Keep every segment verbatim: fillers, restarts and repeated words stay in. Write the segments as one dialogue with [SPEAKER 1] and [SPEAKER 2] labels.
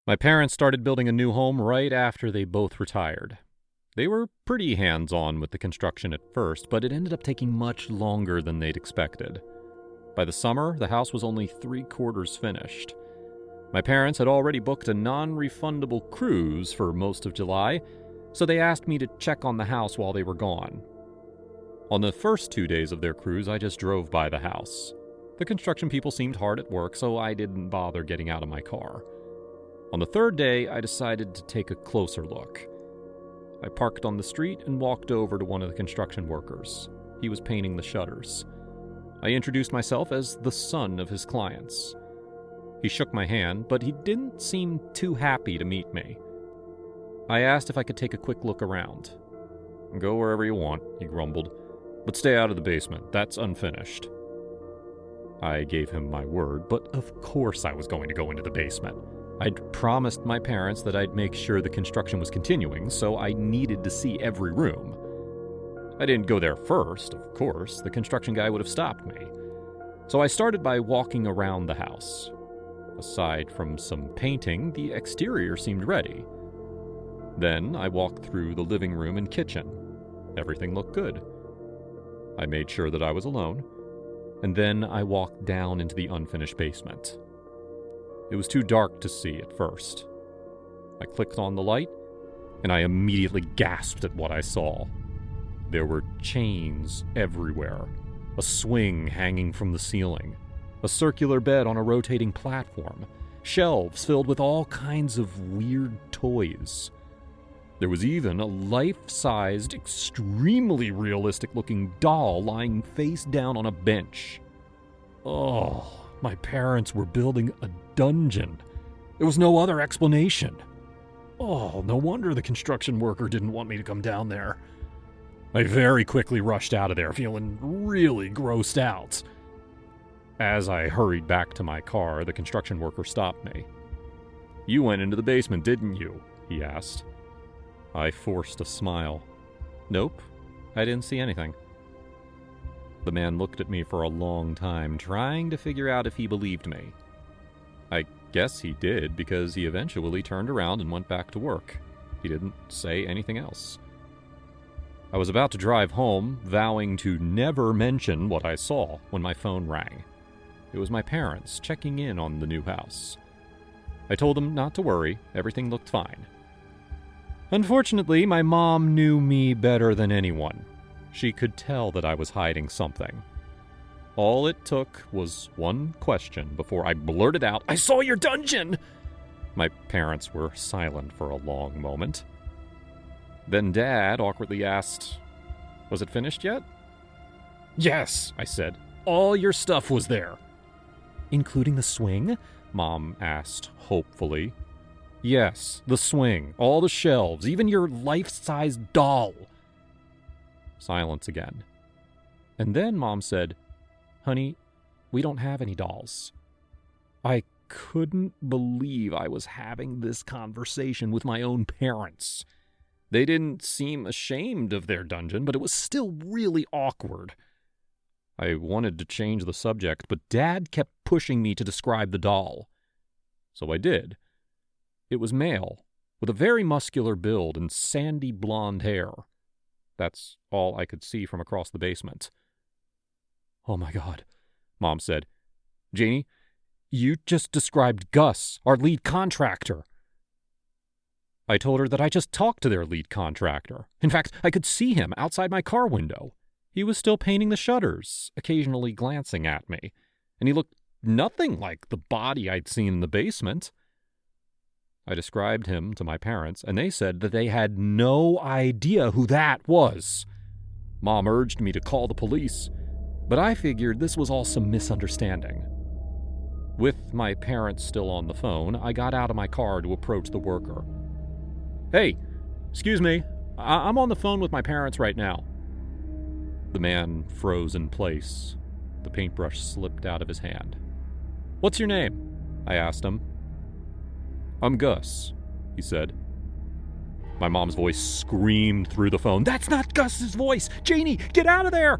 [SPEAKER 1] My parents started building a new home right after they both retired. They were pretty hands-on with the construction at first, but it ended up taking much longer than they'd expected. By the summer, the house was only three-quarters finished. My parents had already booked a non-refundable cruise for most of July, so they asked me to check on the house while they were gone. On the first two days of their cruise, I just drove by the house. The construction people seemed hard at work, so I didn't bother getting out of my car. On the third day, I decided to take a closer look. I parked on the street and walked over to one of the construction workers. He was painting the shutters. I introduced myself as the son of his clients. He shook my hand, but he didn't seem too happy to meet me. I asked if I could take a quick look around. "Go wherever you want," he grumbled, "but stay out of the basement. That's unfinished." I gave him my word, but of course I was going to go into the basement. I'd promised my parents that I'd make sure the construction was continuing, so I needed to see every room. I didn't go there first, of course. The construction guy would have stopped me. So I started by walking around the house. Aside from some painting, the exterior seemed ready. Then I walked through the living room and kitchen. Everything looked good. I made sure that I was alone, and then I walked down into the unfinished basement. It was too dark to see at first. I clicked on the light, and I immediately gasped at what I saw. There were chains everywhere, a swing hanging from the ceiling, a circular bed on a rotating platform, shelves filled with all kinds of weird toys. There was even a life-sized, extremely realistic-looking doll lying face down on a bench. Oh, my parents were building a dungeon. There was no other explanation. Oh, no wonder the construction worker didn't want me to come down there. I very quickly rushed out of there, feeling really grossed out. As I hurried back to my car, the construction worker stopped me. "You went into the basement, didn't you?" he asked. I forced a smile. "Nope, I didn't see anything." The man looked at me for a long time, trying to figure out if he believed me. I guess he did, because he eventually turned around and went back to work. He didn't say anything else. I was about to drive home, vowing to never mention what I saw, when my phone rang. It was my parents checking in on the new house. I told them not to worry, everything looked fine. Unfortunately, my mom knew me better than anyone. She could tell that I was hiding something. All it took was one question before I blurted out, "I saw your dungeon!" My parents were silent for a long moment. Then Dad awkwardly asked, "Was it finished yet?" "Yes," I said. "All your stuff was there." "Including the swing?" Mom asked hopefully. "Yes, the swing, all the shelves, even your life-size doll." Silence again. And then Mom said, "Honey, we don't have any dolls." I couldn't believe I was having this conversation with my own parents. They didn't seem ashamed of their dungeon, but it was still really awkward. I wanted to change the subject, but Dad kept pushing me to describe the doll. So I did. It was male, with a very muscular build and sandy blonde hair. That's all I could see from across the basement. "Oh my God," Mom said. "Janie, you just described Gus, our lead contractor." I told her that I just talked to their lead contractor. In fact, I could see him outside my car window. He was still painting the shutters, occasionally glancing at me, and he looked nothing like the body I'd seen in the basement. I described him to my parents, and they said that they had no idea who that was. Mom urged me to call the police, but I figured this was all some misunderstanding. With my parents still on the phone, I got out of my car to approach the worker. "Hey, excuse me, I- I'm on the phone with my parents right now." The man froze in place. The paintbrush slipped out of his hand. "What's your name?" I asked him. "I'm Gus," he said. My mom's voice screamed through the phone, "That's not Gus's voice! Janie, get out of there!"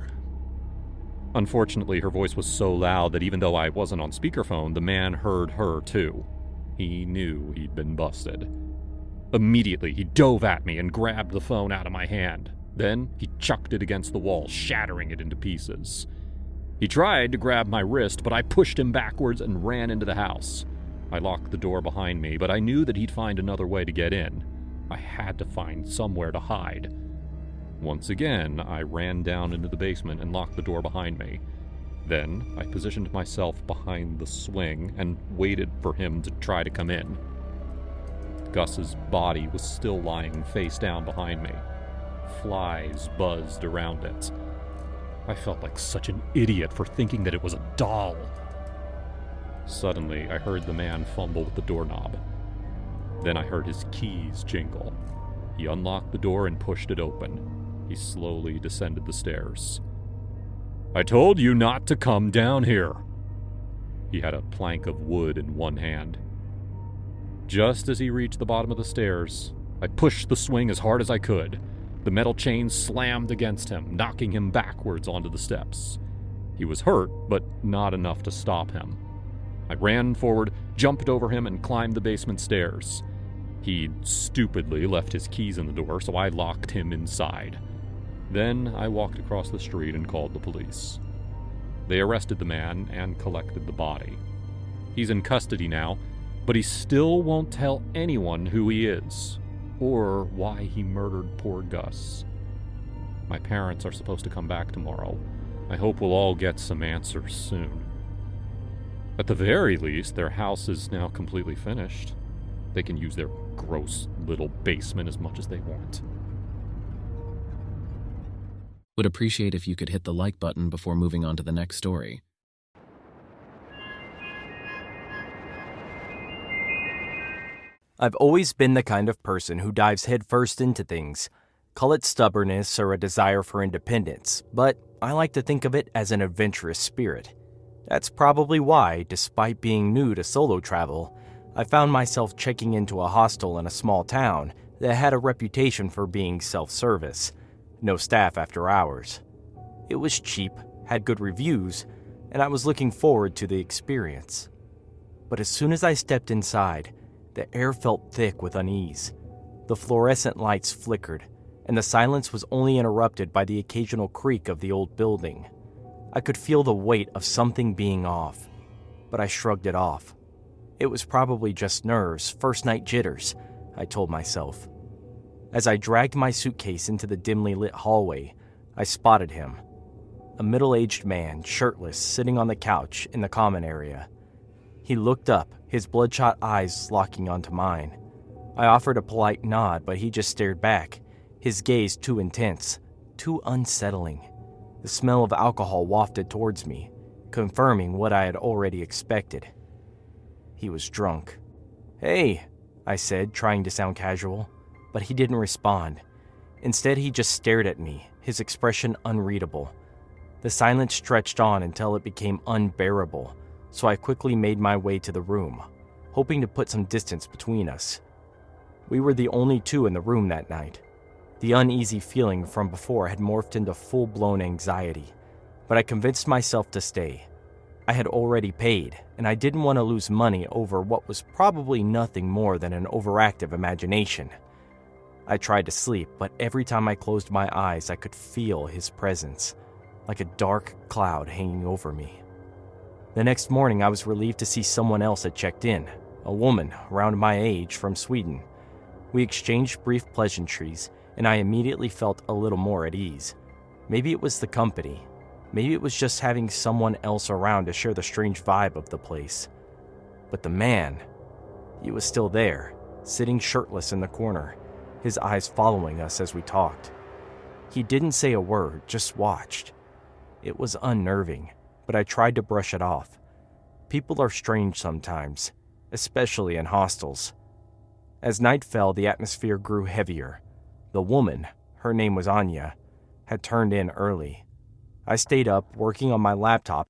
[SPEAKER 1] Unfortunately, her voice was so loud that even though I wasn't on speakerphone, the man heard her too. He knew he'd been busted. Immediately, he dove at me and grabbed the phone out of my hand. Then, he chucked it against the wall, shattering it into pieces. He tried to grab my wrist, but I pushed him backwards and ran into the house. I locked the door behind me, but I knew that he'd find another way to get in. I had to find somewhere to hide. Once again, I ran down into the basement and locked the door behind me. Then, I positioned myself behind the swing and waited for him to try to come in. Gus's body was still lying face down behind me. Flies buzzed around it. I felt like such an idiot for thinking that it was a doll. Suddenly, I heard the man fumble with the doorknob. Then I heard his keys jingle. He unlocked the door and pushed it open. He slowly descended the stairs. "I told you not to come down here." He had a plank of wood in one hand. Just as he reached the bottom of the stairs, I pushed the swing as hard as I could. The metal chain slammed against him, knocking him backwards onto the steps. He was hurt, but not enough to stop him. I ran forward, jumped over him, and climbed the basement stairs. He'd stupidly left his keys in the door, so I locked him inside. Then I walked across the street and called the police. They arrested the man and collected the body. He's in custody now, but he still won't tell anyone who he is, or why he murdered poor Gus. My parents are supposed to come back tomorrow. I hope we'll all get some answers soon. At the very least, their house is now completely finished. They can use their gross little basement as much as they want.
[SPEAKER 2] Would appreciate if you could hit the like button before moving on to the next story.
[SPEAKER 3] I've always been the kind of person who dives headfirst into things. Call it stubbornness or a desire for independence, but I like to think of it as an adventurous spirit. That's probably why, despite being new to solo travel, I found myself checking into a hostel in a small town that had a reputation for being self-service. No staff after hours. It was cheap, had good reviews, and I was looking forward to the experience. But as soon as I stepped inside, the air felt thick with unease. The fluorescent lights flickered, and the silence was only interrupted by the occasional creak of the old building. I could feel the weight of something being off, but I shrugged it off. It was probably just nerves, first-night jitters, I told myself. As I dragged my suitcase into the dimly lit hallway, I spotted him. A middle-aged man, shirtless, sitting on the couch in the common area. He looked up, his bloodshot eyes locking onto mine. I offered a polite nod, but he just stared back, his gaze too intense, too unsettling. The smell of alcohol wafted towards me, confirming what I had already expected. He was drunk. "Hey," I said, trying to sound casual, but he didn't respond. Instead, he just stared at me, his expression unreadable. The silence stretched on until it became unbearable, so I quickly made my way to the room, hoping to put some distance between us. We were the only two in the room that night. The uneasy feeling from before had morphed into full-blown anxiety, but I convinced myself to stay. I had already paid, and I didn't want to lose money over what was probably nothing more than an overactive imagination. I tried to sleep, but every time I closed my eyes, I could feel his presence, like a dark cloud hanging over me. The next morning, I was relieved to see someone else had checked in, a woman around my age from Sweden. We exchanged brief pleasantries, and I immediately felt a little more at ease. Maybe it was the company. Maybe it was just having someone else around to share the strange vibe of the place. But the man, he was still there, sitting shirtless in the corner, his eyes following us as we talked. He didn't say a word, just watched. It was unnerving, but I tried to brush it off. People are strange sometimes, especially in hostels. As night fell, the atmosphere grew heavier. The woman, her name was Anya, had turned in early. I stayed up, working on my laptop,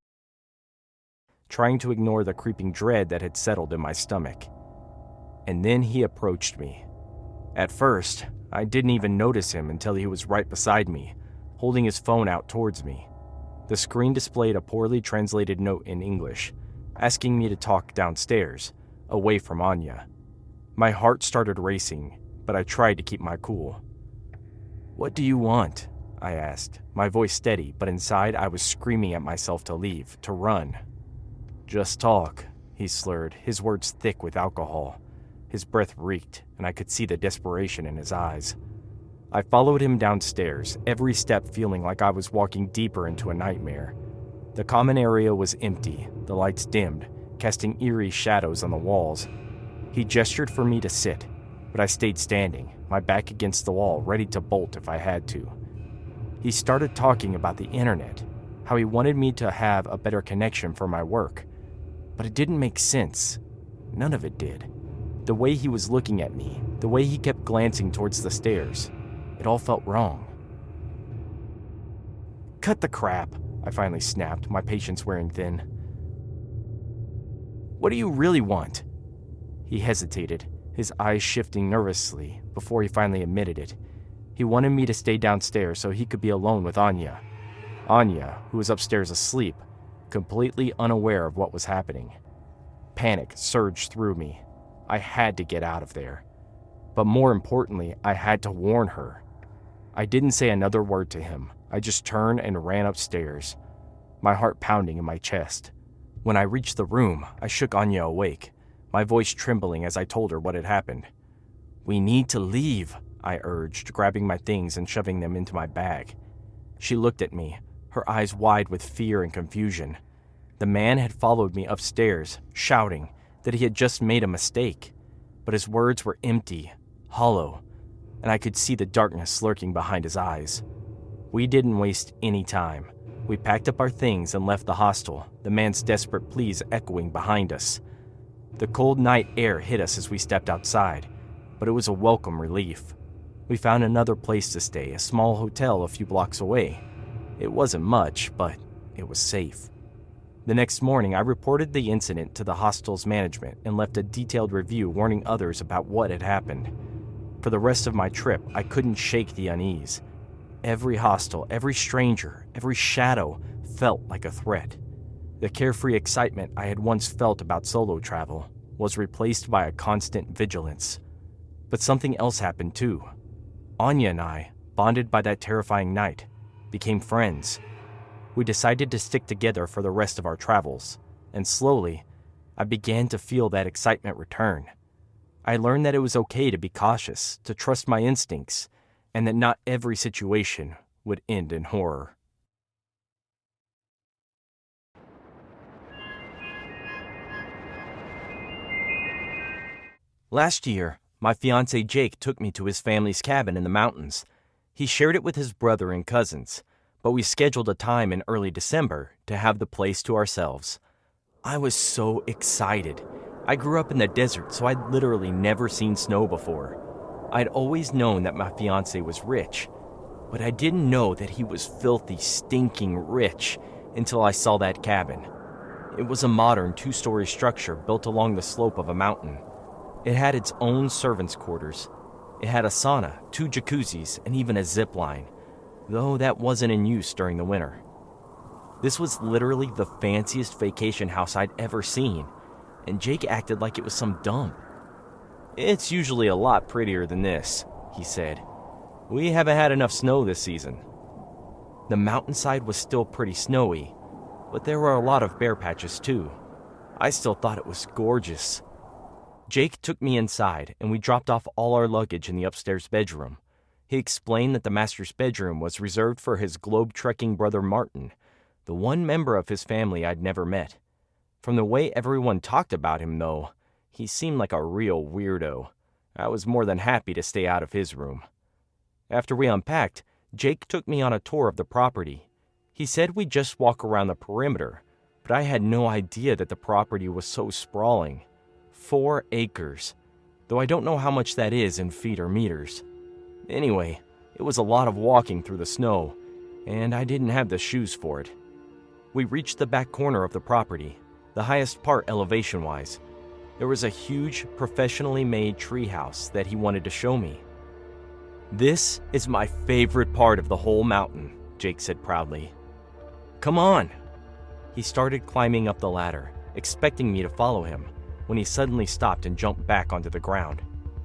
[SPEAKER 3] trying to ignore the creeping dread that had settled in my stomach. And then he approached me. At first, I didn't even notice him until he was right beside me, holding his phone out towards me. The screen displayed a poorly translated note in English, asking me to talk downstairs, away from Anya. My heart started racing, but I tried to keep my cool. "What do you want?" I asked, my voice steady, but inside I was screaming at myself to leave, to run. "Just talk," he slurred, his words thick with alcohol. His breath reeked, and I could see the desperation in his eyes. I followed him downstairs, every step feeling like I was walking deeper into a nightmare. The common area was empty, the lights dimmed, casting eerie shadows on the walls. He gestured for me to sit, but I stayed standing, my back against the wall, ready to bolt if I had to. He started talking about the internet, how he wanted me to have a better connection for my work. But it didn't make sense. None of it did. The way he was looking at me, the way he kept glancing towards the stairs, it all felt wrong. "Cut the crap," I finally snapped, my patience wearing thin. "What do you really want?" He hesitated, his eyes shifting nervously before he finally admitted it. He wanted me to stay downstairs so he could be alone with Anya. Anya, who was upstairs asleep, completely unaware of what was happening. Panic surged through me. I had to get out of there. But more importantly, I had to warn her. I didn't say another word to him. I just turned and ran upstairs, my heart pounding in my chest. When I reached the room, I shook Anya awake, my voice trembling as I told her what had happened. "We need to leave," I urged, grabbing my things and shoving them into my bag. She looked at me, her eyes wide with fear and confusion. The man had followed me upstairs, shouting that he had just made a mistake, but his words were empty, hollow, and I could see the darkness lurking behind his eyes. We didn't waste any time. We packed up our things and left the hostel, the man's desperate pleas echoing behind us. The cold night air hit us as we stepped outside, but it was a welcome relief. We found another place to stay, a small hotel a few blocks away. It wasn't much, but it was safe. The next morning, I reported the incident to the hostel's management and left a detailed review warning others about what had happened. For the rest of my trip, I couldn't shake the unease. Every hostel, every stranger, every shadow felt like a threat. The carefree excitement I had once felt about solo travel was replaced by a constant vigilance. But something else happened too. Anya and I, bonded by that terrifying night, became friends. We decided to stick together for the rest of our travels, and slowly, I began to feel that excitement return. I learned that it was okay to be cautious, to trust my instincts, and that not every situation would end in horror. Last year, my fiancé Jake took me to his family's cabin in the mountains. He shared it with his brother and cousins, but we scheduled a time in early December to have the place to ourselves. I was so excited. I grew up in the desert, so I'd literally never seen snow before. I'd always known that my fiancé was rich, but I didn't know that he was filthy, stinking rich until I saw that cabin. It was a modern two-story structure built along the slope of a mountain. It had its own servants' quarters. It had a sauna, two jacuzzis, and even a zip line, though that wasn't in use during the winter. This was literally the fanciest vacation house I'd ever seen, and Jake acted like it was some dump. "It's usually a lot prettier than this," he said. "We haven't had enough snow this season." The mountainside was still pretty snowy, but there were a lot of bare patches too. I still thought it was gorgeous. Jake took me inside, and we dropped off all our luggage in the upstairs bedroom. He explained that the master's bedroom was reserved for his globe-trekking brother Martin, the one member of his family I'd never met. From the way everyone talked about him, though, he seemed like a real weirdo. I was more than happy to stay out of his room. After we unpacked, Jake took me on a tour of the property. He said we'd just walk around the perimeter, but I had no idea that the property was so sprawling. Four acres, though I don't know how much that is in feet or meters. Anyway, it was a lot of walking through the snow, and I didn't have the shoes for it. We reached the back corner of the property, the highest part elevation-wise. There was a huge, professionally made treehouse that he wanted to show me. "This is my favorite part of the whole mountain," Jake said proudly. "Come on." He started climbing up the ladder, expecting me to follow him. when he suddenly stopped and jumped back onto the ground.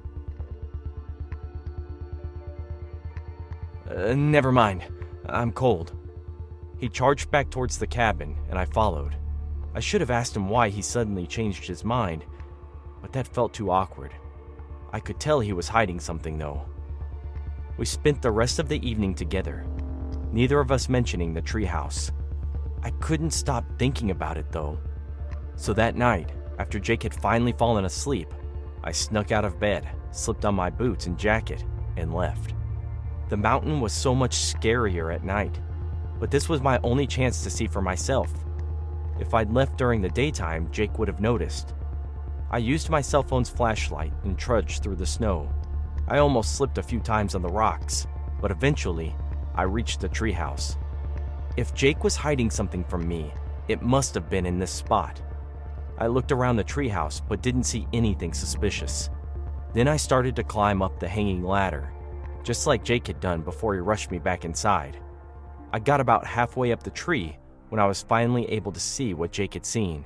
[SPEAKER 3] Uh, never mind, I'm cold. He charged back towards the cabin, and I followed. I should have asked him why he suddenly changed his mind, but that felt too awkward. I could tell he was hiding something, though. We spent the rest of the evening together, neither of us mentioning the treehouse. I couldn't stop thinking about it, though. So that night, after Jake had finally fallen asleep, I snuck out of bed, slipped on my boots and jacket, and left. The mountain was so much scarier at night, but this was my only chance to see for myself. If I'd left during the daytime, Jake would have noticed. I used my cell phone's flashlight and trudged through the snow. I almost slipped a few times on the rocks, but eventually, I reached the treehouse. If Jake was hiding something from me, it must have been in this spot. I looked around the treehouse but didn't see anything suspicious. Then I started to climb up the hanging ladder, just like Jake had done before he rushed me back inside. I got about halfway up the tree when I was finally able to see what Jake had seen.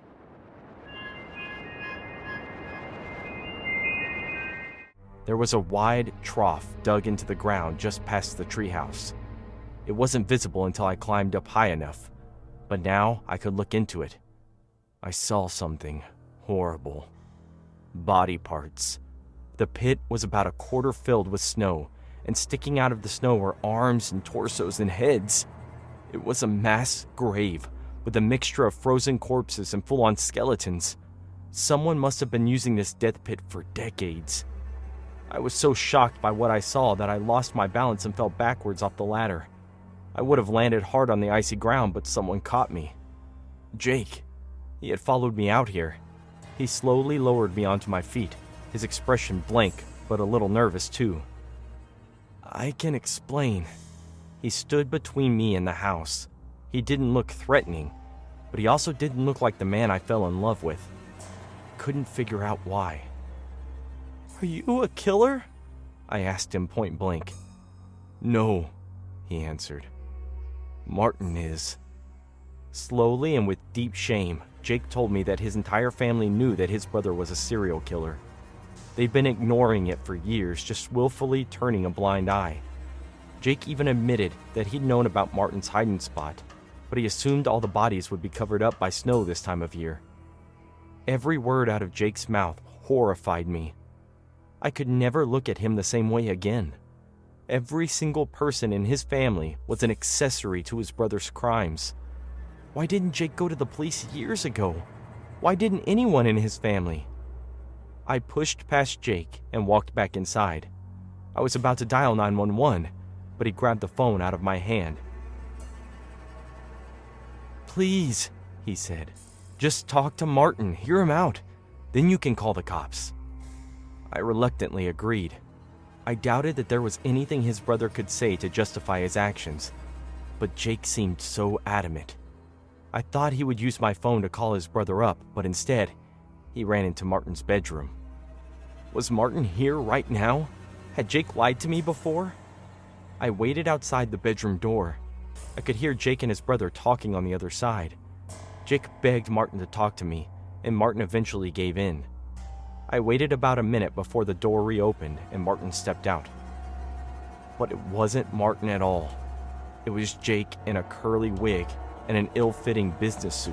[SPEAKER 3] There was a wide trough dug into the ground just past the treehouse. It wasn't visible until I climbed up high enough, but now I could look into it. I saw something horrible. Body parts. The pit was about a quarter filled with snow, and sticking out of the snow were arms and torsos and heads. It was a mass grave with a mixture of frozen corpses and full-on skeletons. Someone must have been using this death pit for decades. I was so shocked by what I saw that I lost my balance and fell backwards off the ladder. I would have landed hard on the icy ground, but someone caught me. Jake. He had followed me out here. He slowly lowered me onto my feet, his expression blank, but a little nervous too. I can explain. He stood between me and the house. He didn't look threatening, but he also didn't look like the man I fell in love with. Couldn't figure out why. Are you a killer? I asked him point blank. No, he answered. Martin is. Slowly and with deep shame, Jake told me that his entire family knew that his brother was a serial killer. They'd been ignoring it for years, just willfully turning a blind eye. Jake even admitted that he'd known about Martin's hiding spot, but he assumed all the bodies would be covered up by snow this time of year. Every word out of Jake's mouth horrified me. I could never look at him the same way again. Every single person in his family was an accessory to his brother's crimes. Why didn't Jake go to the police years ago? Why didn't anyone in his family? I pushed past Jake and walked back inside. I was about to dial nine one one, but he grabbed the phone out of my hand. Please, he said, just talk to Martin, hear him out. Then you can call the cops. I reluctantly agreed. I doubted that there was anything his brother could say to justify his actions, but Jake seemed so adamant. I thought he would use my phone to call his brother up, but instead, he ran into Martin's bedroom. Was Martin here right now? Had Jake lied to me before? I waited outside the bedroom door. I could hear Jake and his brother talking on the other side. Jake begged Martin to talk to me, and Martin eventually gave in. I waited about a minute before the door reopened and Martin stepped out. But it wasn't Martin at all. It was Jake in a curly wig and an ill-fitting business suit.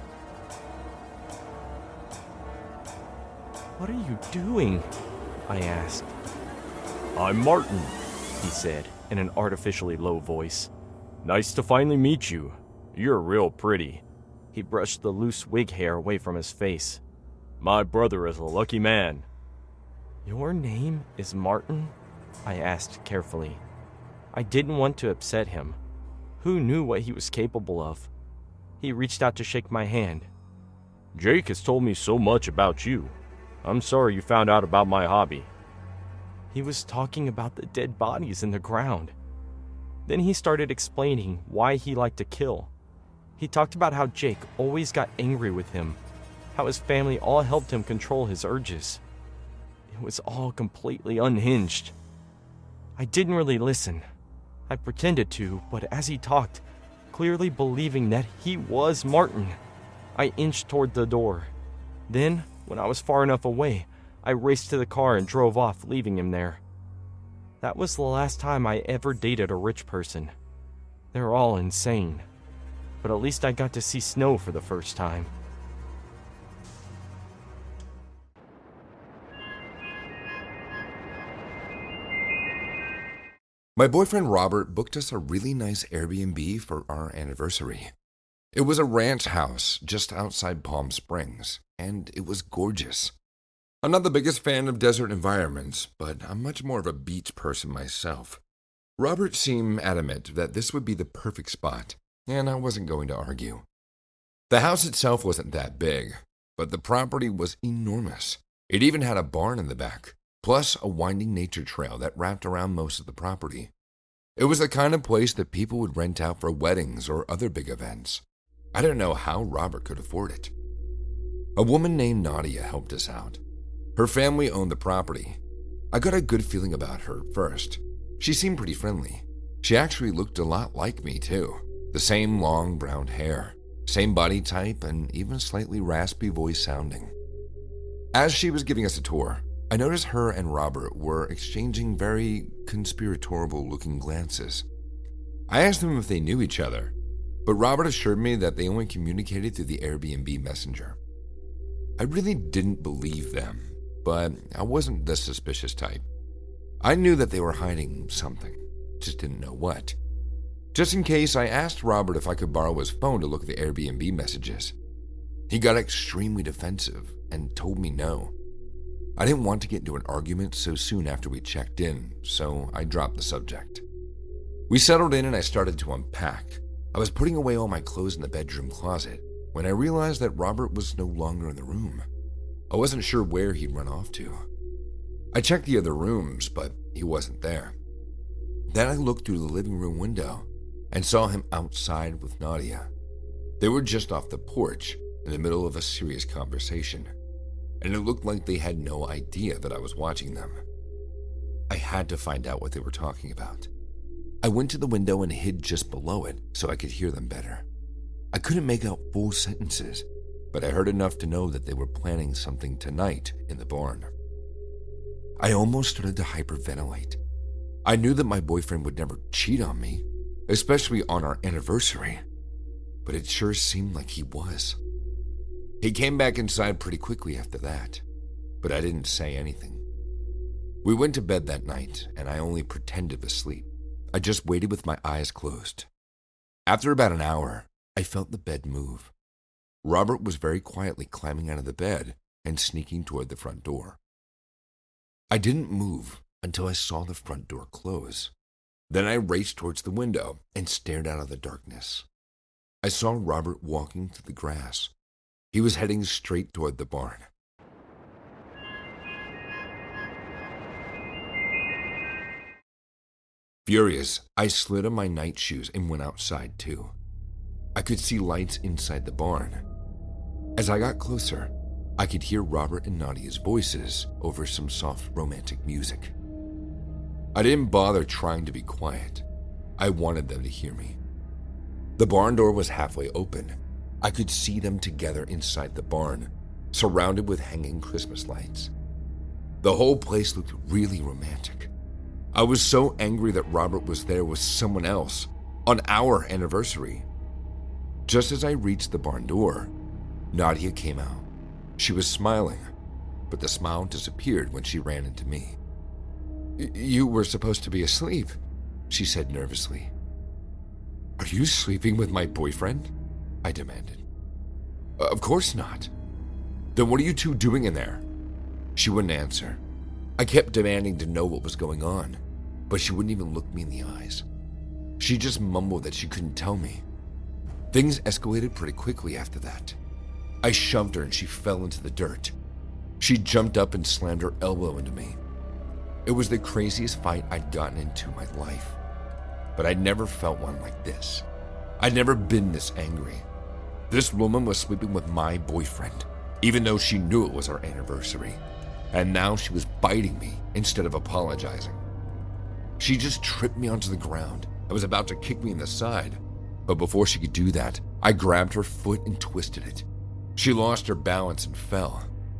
[SPEAKER 3] What are you doing? I asked. I'm Martin, he said in an artificially low voice. Nice to finally meet you. You're real pretty. He brushed the loose wig hair away from his face. My brother is a lucky man. Your name is Martin? I asked carefully. I didn't want to upset him. Who knew what he was capable of? He reached out to shake my hand. Jake has told me so much about you. I'm sorry you found out about my hobby. He was talking about the dead bodies in the ground. Then he started explaining why he liked to kill. He talked about how Jake always got angry with him, how his family all helped him control his urges. It was all completely unhinged. I didn't really listen. I pretended to, but as he talked, clearly believing that he was Martin, I inched toward the door. Then, When I was far enough away, I raced to the car and drove off, leaving him there. That was the last time I ever dated a rich person. They're all insane. But at least I got to see snow for the first time.
[SPEAKER 4] My boyfriend Robert booked us a really nice Airbnb for our anniversary. It was a ranch house just outside Palm Springs, and it was gorgeous. I'm not the biggest fan of desert environments, but I'm much more of a beach person myself. Robert seemed adamant that this would be the perfect spot, and I wasn't going to argue. The house itself wasn't that big, but the property was enormous. It even had a barn in the back, plus a winding nature trail that wrapped around most of the property. It was the kind of place that people would rent out for weddings or other big events. I didn't know how Robert could afford it. A woman named Nadia helped us out. Her family owned the property. I got a good feeling about her first. She seemed pretty friendly. She actually looked a lot like me too. The same long brown hair, same body type, and even slightly raspy voice sounding. As she was giving us a tour, I noticed her and Robert were exchanging very conspiratorial-looking glances. I asked them if they knew each other, but Robert assured me that they only communicated through the Airbnb messenger. I really didn't believe them, but I wasn't the suspicious type. I knew that they were hiding something, just didn't know what. Just in case, I asked Robert if I could borrow his phone to look at the Airbnb messages. He got extremely defensive and told me no. I didn't want to get into an argument so soon after we checked in, so I dropped the subject. We settled in and I started to unpack. I was putting away all my clothes in the bedroom closet when I realized that Robert was no longer in the room. I wasn't sure where he'd run off to. I checked the other rooms, but he wasn't there. Then I looked through the living room window and saw him outside with Nadia. They were just off the porch in the middle of a serious conversation, and it looked like they had no idea that I was watching them. I had to find out what they were talking about. I went to the window and hid just below it so I could hear them better. I couldn't make out full sentences, but I heard enough to know that they were planning something tonight in the barn. I almost started to hyperventilate. I knew that my boyfriend would never cheat on me, especially on our anniversary, but it sure seemed like he was. He came back inside pretty quickly after that, but I didn't say anything. We went to bed that night, and I only pretended to sleep. I just waited with my eyes closed. After about an hour, I felt the bed move. Robert was very quietly climbing out of the bed and sneaking toward the front door. I didn't move until I saw the front door close. Then I raced towards the window and stared out of the darkness. I saw Robert walking through the grass. He was heading straight toward the barn. Furious, I slid on my night shoes and went outside too. I could see lights inside the barn. As I got closer, I could hear Robert and Nadia's voices over some soft romantic music. I didn't bother trying to be quiet. I wanted them to hear me. The barn door was halfway open. I could see them together inside the barn, surrounded with hanging Christmas lights. The whole place looked really romantic. I was so angry that Robert was there with someone else on our anniversary. Just as I reached the barn door, Nadia came out. She was smiling, but the smile disappeared when she ran into me. "You were supposed to be asleep," she said nervously. "Are you sleeping with my boyfriend?" I demanded. "Of course not." "Then what are you two doing in there?" She wouldn't answer. I kept demanding to know what was going on, but she wouldn't even look me in the eyes. She just mumbled that she couldn't tell me. Things escalated pretty quickly after that. I shoved her and she fell into the dirt. She jumped up and slammed her elbow into me. It was the craziest fight I'd gotten into in my life, but I'd never felt one like this. I'd never been this angry. This woman was sleeping with my boyfriend, even though she knew it was our anniversary, and now she was biting me instead of apologizing. She just tripped me onto the ground and was about to kick me in the side, but before she could do that, I grabbed her foot and twisted it. She lost her balance and fell.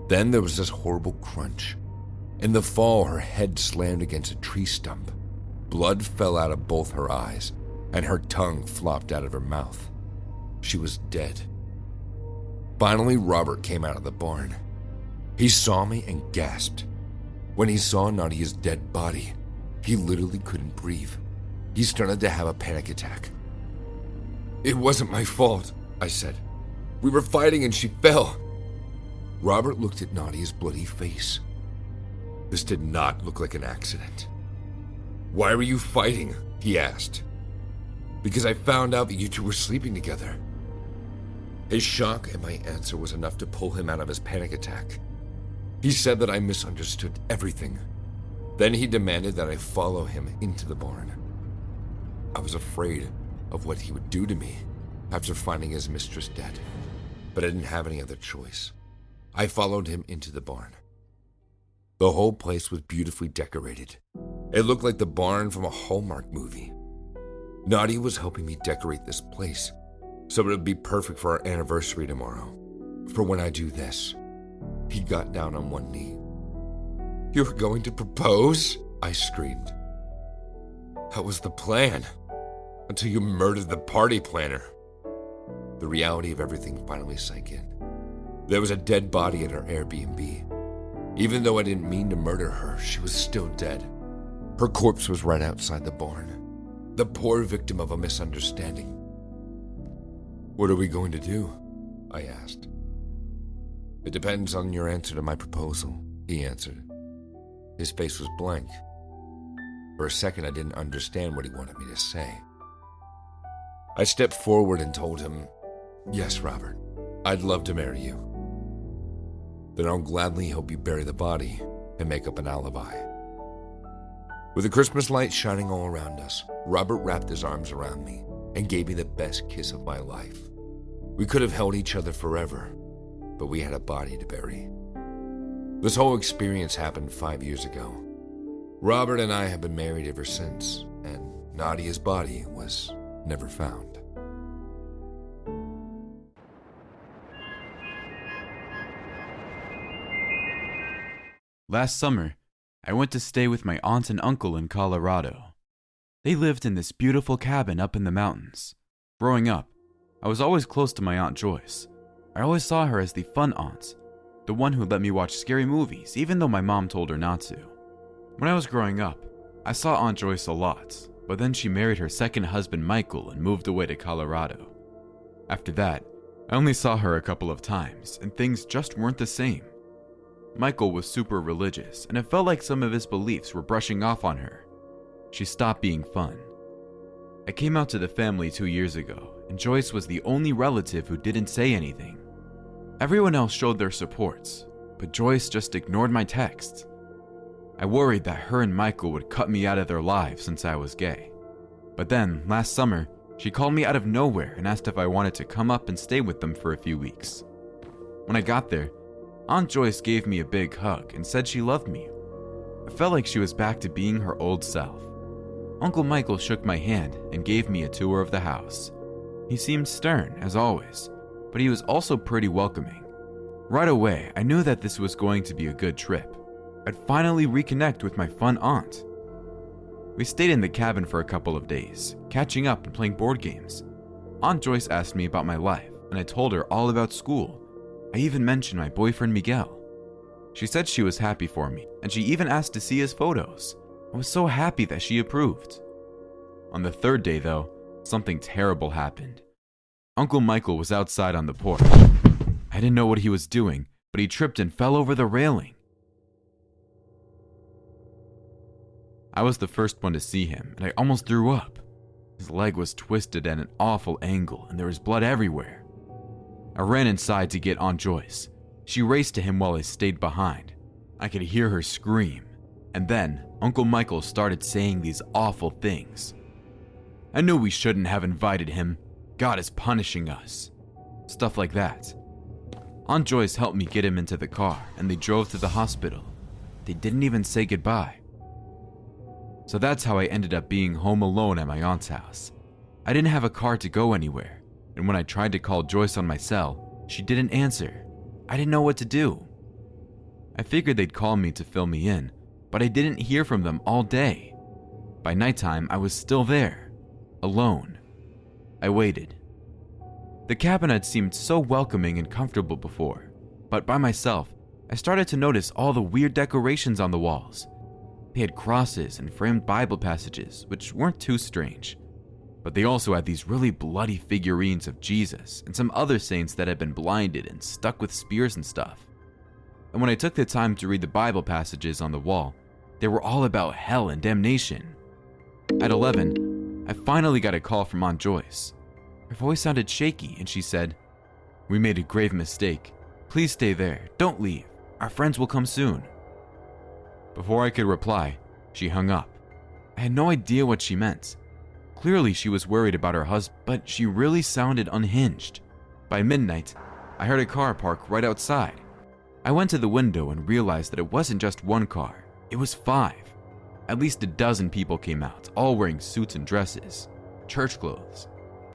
[SPEAKER 4] Then there was this horrible crunch. In the fall, her head slammed against a tree stump. Blood fell out of both her eyes, and her tongue flopped out of her mouth. She was dead. Finally, Robert came out of the barn. He saw me and gasped. When he saw Nadia's dead body, he literally couldn't breathe. He started to have a panic attack. "It wasn't my fault," I said. "We were fighting and she fell." Robert looked at Nadia's bloody face. This did not look like an accident. "Why were you fighting?" he asked. "Because I found out that you two were sleeping together." His shock at my answer was enough to pull him out of his panic attack. He said that I misunderstood everything. Then he demanded that I follow him into the barn. I was afraid of what he would do to me after finding his mistress dead, but I didn't have any other choice. I followed him into the barn. The whole place was beautifully decorated. It looked like the barn from a Hallmark movie. Nadia was helping me decorate this place, so it would be perfect for our anniversary tomorrow. For when I do this, he got down on one knee. "You were going to propose?" I screamed. "That was the plan, until you murdered the party planner." The reality of everything finally sank in. There was a dead body in our Airbnb. Even though I didn't mean to murder her, she was still dead. Her corpse was right outside the barn. The poor victim of a misunderstanding. "What are we going to do?" I asked. "It depends on your answer to my proposal," he answered. His face was blank. For a second, I didn't understand what he wanted me to say. I stepped forward and told him, "Yes, Robert, I'd love to marry you." "Then I'll gladly help you bury the body and make up an alibi." With the Christmas lights shining all around us, Robert wrapped his arms around me and gave me the best kiss of my life. We could have held each other forever, but we had a body to bury. This whole experience happened five years ago. Robert and I have been married ever since, and Nadia's body was never found.
[SPEAKER 5] Last summer, I went to stay with my aunt and uncle in Colorado. They lived in this beautiful cabin up in the mountains. Growing up, I was always close to my Aunt Joyce. I always saw her as the fun aunt, the one who let me watch scary movies even though my mom told her not to. When I was growing up, I saw Aunt Joyce a lot, but then she married her second husband Michael and moved away to Colorado. After that, I only saw her a couple of times, and things just weren't the same. Michael was super religious, and it felt like some of his beliefs were brushing off on her. She stopped being fun. I came out to the family two years ago, and Joyce was the only relative who didn't say anything. Everyone else showed their supports, but Joyce just ignored my texts. I worried that her and Michael would cut me out of their lives since I was gay. But then, last summer, she called me out of nowhere and asked if I wanted to come up and stay with them for a few weeks. When I got there, Aunt Joyce gave me a big hug and said she loved me. I felt like she was back to being her old self. Uncle Michael shook my hand and gave me a tour of the house. He seemed stern, as always, but he was also pretty welcoming. Right away, I knew that this was going to be a good trip. I'd finally reconnect with my fun aunt. We stayed in the cabin for a couple of days, catching up and playing board games. Aunt Joyce asked me about my life, and I told her all about school. I even mentioned my boyfriend Miguel. She said she was happy for me, and she even asked to see his photos. I was so happy that she approved. On the third day, though, something terrible happened. Uncle Michael was outside on the porch. I didn't know what he was doing, but he tripped and fell over the railing. I was the first one to see him, and I almost threw up. His leg was twisted at an awful angle, and there was blood everywhere. I ran inside to get Aunt Joyce. She raced to him while I stayed behind. I could hear her scream, and then Uncle Michael started saying these awful things. I knew we shouldn't have invited him. God is punishing us. Stuff like that. Aunt Joyce helped me get him into the car, and they drove to the hospital. They didn't even say goodbye. So that's how I ended up being home alone at my aunt's house. I didn't have a car to go anywhere, and when I tried to call Joyce on my cell, she didn't answer. I didn't know what to do. I figured they'd call me to fill me in, but I didn't hear from them all day. By nighttime, I was still there, alone. I waited. The cabin had seemed so welcoming and comfortable before, but by myself, I started to notice all the weird decorations on the walls. They had crosses and framed Bible passages, which weren't too strange. But they also had these really bloody figurines of Jesus and some other saints that had been blinded and stuck with spears and stuff. And when I took the time to read the Bible passages on the wall, they were all about hell and damnation. At eleven, I finally got a call from Aunt Joyce. Her voice sounded shaky and she said, "We made a grave mistake. Please stay there. Don't leave. Our friends will come soon." Before I could reply, she hung up. I had no idea what she meant. Clearly she was worried about her husband, but she really sounded unhinged. By midnight, I heard a car park right outside. I went to the window and realized that it wasn't just one car, it was five. At least a dozen people came out, all wearing suits and dresses, church clothes.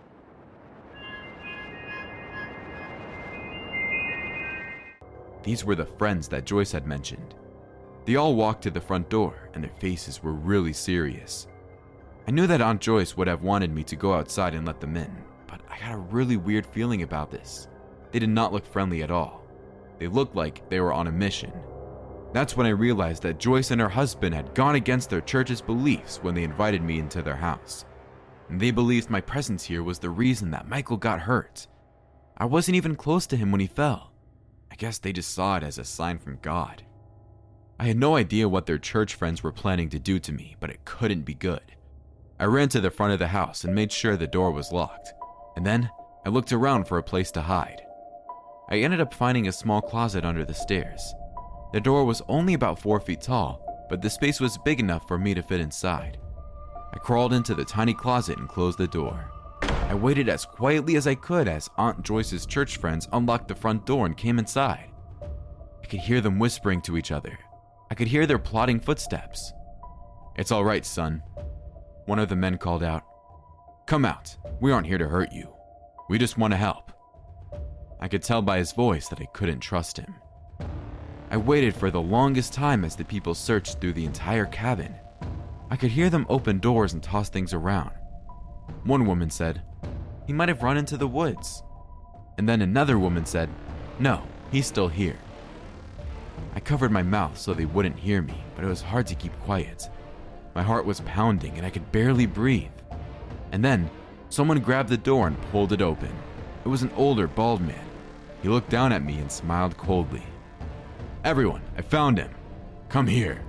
[SPEAKER 5] These were the friends that Joyce had mentioned. They all walked to the front door, and their faces were really serious. I knew that Aunt Joyce would have wanted me to go outside and let them in, but I got a really weird feeling about this. They did not look friendly at all. They looked like they were on a mission. That's when I realized that Joyce and her husband had gone against their church's beliefs when they invited me into their house. And they believed my presence here was the reason that Michael got hurt. I wasn't even close to him when he fell. I guess they just saw it as a sign from God. I had no idea what their church friends were planning to do to me, but it couldn't be good. I ran to the front of the house and made sure the door was locked, and then I looked around for a place to hide. I ended up finding a small closet under the stairs. The door was only about four feet tall, but the space was big enough for me to fit inside. I crawled into the tiny closet and closed the door. I waited as quietly as I could as Aunt Joyce's church friends unlocked the front door and came inside. I could hear them whispering to each other. I could hear their plodding footsteps. "It's all right, son," one of the men called out. "Come out. We aren't here to hurt you. We just want to help." I could tell by his voice that I couldn't trust him. I waited for the longest time as the people searched through the entire cabin. I could hear them open doors and toss things around. One woman said, "He might have run into the woods." And then another woman said, "No, he's still here." I covered my mouth so they wouldn't hear me, but it was hard to keep quiet. My heart was pounding and I could barely breathe. And then, someone grabbed the door and pulled it open. It was an older, bald man. He looked down at me and smiled coldly. "Everyone, I found him. Come here."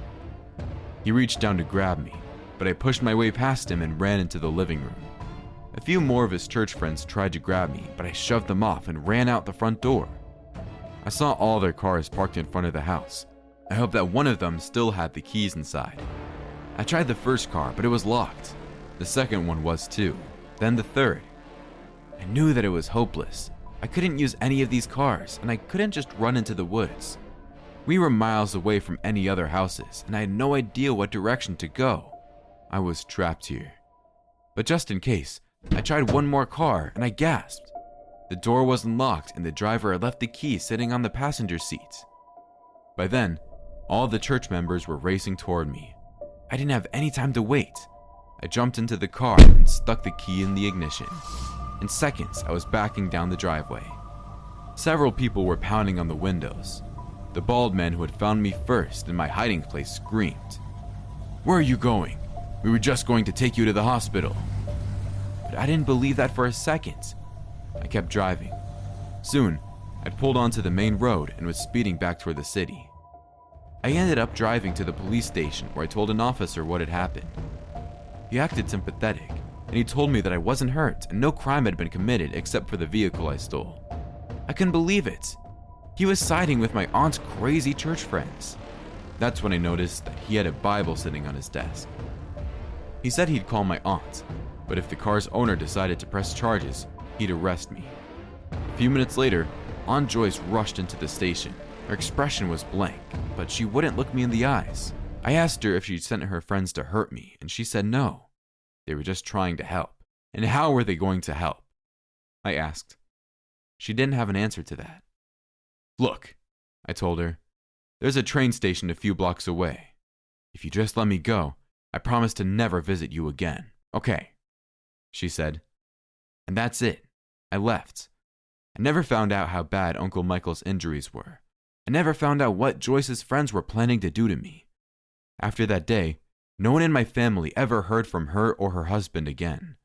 [SPEAKER 5] He reached down to grab me, but I pushed my way past him and ran into the living room. A few more of his church friends tried to grab me, but I shoved them off and ran out the front door. I saw all their cars parked in front of the house. I hoped that one of them still had the keys inside. I tried the first car, but it was locked. The second one was too. Then the third. I knew that it was hopeless. I couldn't use any of these cars, and I couldn't just run into the woods. We were miles away from any other houses, and I had no idea what direction to go. I was trapped here. But just in case, I tried one more car, and I gasped. The door wasn't locked, and the driver had left the key sitting on the passenger seat. By then, all the church members were racing toward me. I didn't have any time to wait. I jumped into the car and stuck the key in the ignition. In seconds, I was backing down the driveway. Several people were pounding on the windows. The bald man who had found me first in my hiding place screamed, "Where are you going? We were just going to take you to the hospital." But I didn't believe that for a second. I kept driving. Soon, I'd pulled onto the main road and was speeding back toward the city. I ended up driving to the police station where I told an officer what had happened. He acted sympathetic, and he told me that I wasn't hurt and no crime had been committed except for the vehicle I stole. I couldn't believe it. He was siding with my aunt's crazy church friends. That's when I noticed that he had a Bible sitting on his desk. He said he'd call my aunt, but if the car's owner decided to press charges, he'd arrest me. A few minutes later, Aunt Joyce rushed into the station. Her expression was blank, but she wouldn't look me in the eyes. I asked her if she'd sent her friends to hurt me, and she said no. They were just trying to help. And how were they going to help? I asked. She didn't have an answer to that. "Look," I told her, There's a train station a few blocks away. If you just let me go, I promise to never visit you again. Okay, she said. And that's it. I left. I never found out how bad Uncle Michael's injuries were. I never found out what Joyce's friends were planning to do to me. After that day, no one in my family ever heard from her or her husband again.